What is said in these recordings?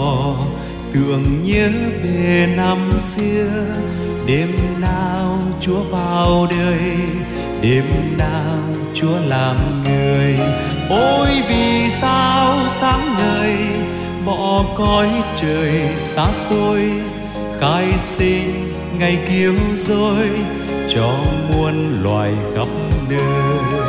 tưởng nhớ về năm xưa. Đêm nào Chúa vào đời, đêm nào Chúa làm người. Ôi vì sao sáng ngời bỏ cõi trời xa xôi, khai sinh ngày cứu rỗi cho muôn loài khắp nơi.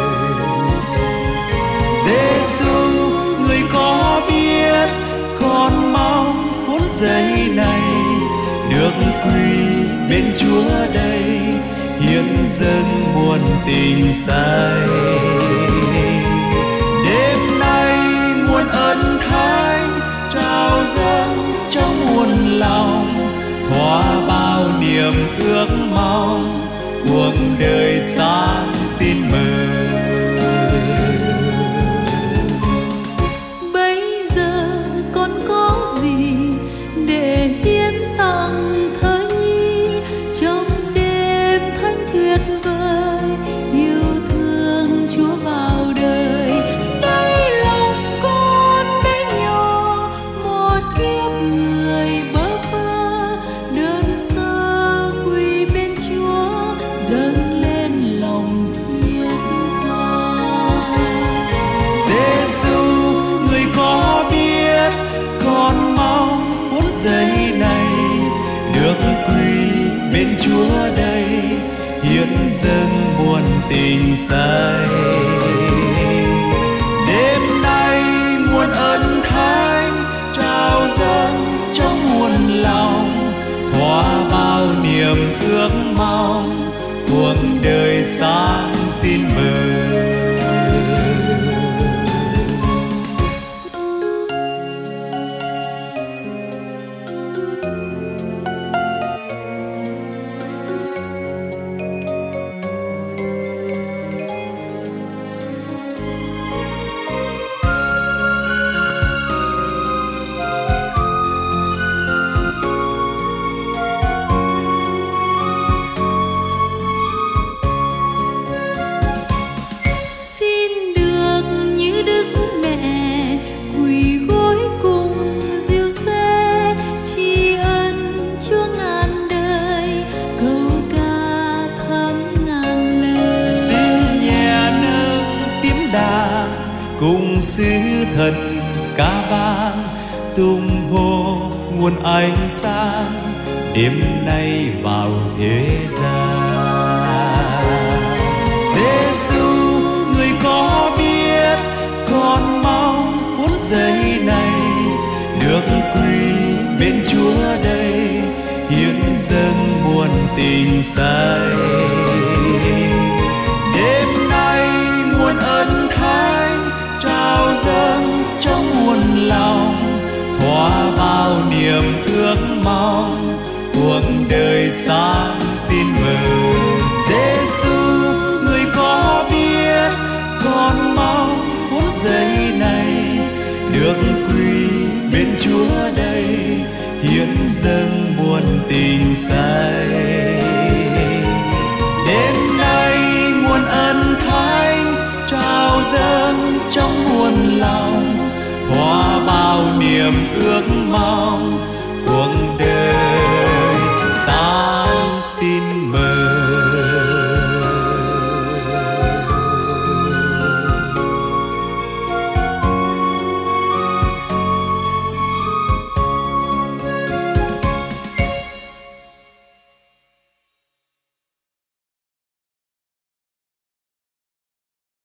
Giêsu, người có biết con mong phút giây này được quy bên Chúa đây, hiến dâng muôn tình say. Đêm nay nguồn ân thánh trao dâng trong muôn lòng, thỏa bao niềm ước mong cuộc đời sáng tin mừng. Bây giờ con có gì để hiến tặng thơ nhi trong đêm thanh tuyệt vời, yêu thương Chúa vào đời. Đây lòng con bé nhỏ, một kiếp người bơ vơ, đơn sơ quỳ bên Chúa, dâng lên lòng thiết tha. Giêsu, người có biết con mong phút giây này được quy bên Chúa đây, hiến dâng muôn tình say. Đêm nay nguồn ân thánh trao dâng trong muôn lòng, thỏa bao niềm ước mong cuộc đời sáng tin mừng. Xin được như Đức Mẹ quỳ gối cùng diêu xe, tri ân Chúa ngàn đời, câu ca thắm ngàn lời. Xin nhẹ nâng tiếng đàn cùng sứ thần ca vang, tung hô nguồn ánh sáng đêm nay vào thế gian. Giêsu, người có biết con mong phút giây này được quy bên Chúa đây, hiến dâng muôn tình say. Đêm nay nguồn ân thánh trao dâng trong muôn lòng, thỏa bao niềm ước mong cuộc đời sáng tin mừng. Giêsu, người có biết con mong phút giây này được quy bên Chúa đây, hiến dâng muôn tình say. Đêm nay nguồn ân thánh trao dâng trong muôn lòng, thỏa bao niềm ước